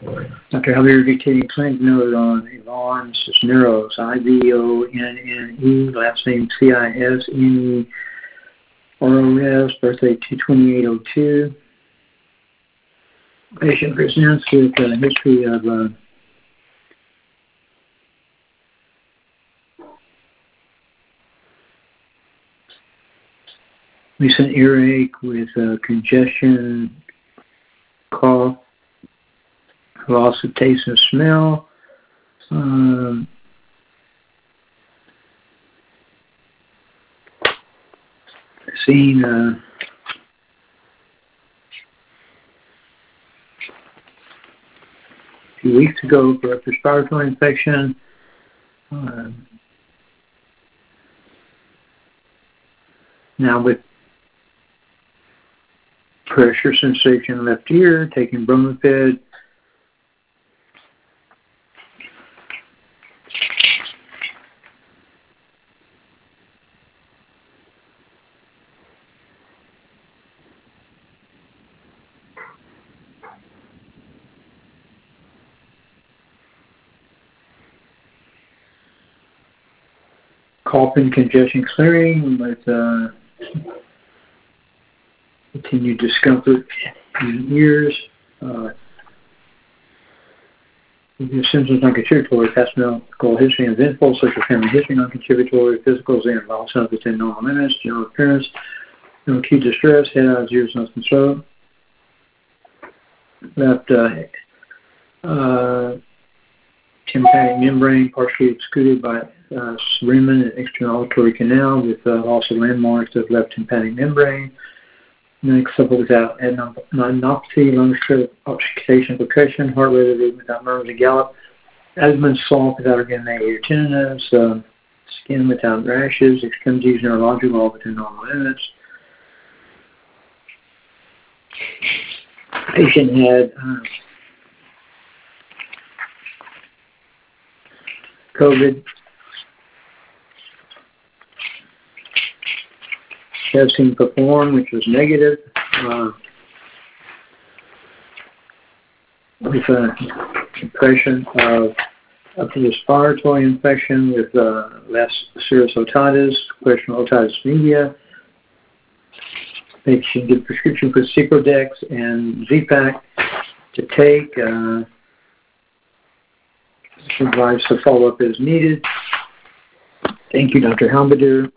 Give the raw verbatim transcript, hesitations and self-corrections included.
Doctor Javier dictating clinic note on Yvonne Cisneros, I V O N N E, last name C I S N E R O S, birthday two twenty-eight oh two. Patient presents with a history of uh, recent earache with uh, congestion, cough, loss of taste and smell, um, seen uh, a few weeks ago for a respiratory infection. Um, now with pressure sensation left ear, taking Bromafed. Coughing, congestion clearing with uh, continued discomfort in the ears. Uh, symptoms non-contributory, past medical history and eventful, social family history non-contributory, physicals and vital signs within normal limits, general appearance, no acute distress, head out, ears, nose, and throat. Left uh, uh, tympanic membrane partially excluded by uh, cerumen and external auditory canal with uh, also landmarks of left tympanic membrane. Next, coupled without adenopathy, lung strip, oxygenation, percussion, heart rate without murmurs and gallop, asthma and soft without organic tinnitus, uh, skin without rashes, extremities neurological all within normal limits. Patient had uh, COVID. Testing performed, which was negative, uh, with a impression of upper respiratory infection with uh, less serous otitis, questionable otitis media. Patient did prescription for Ciprodex and Z-Pak to take. Uh, advised to follow up as needed. Thank you, Doctor Halberdier.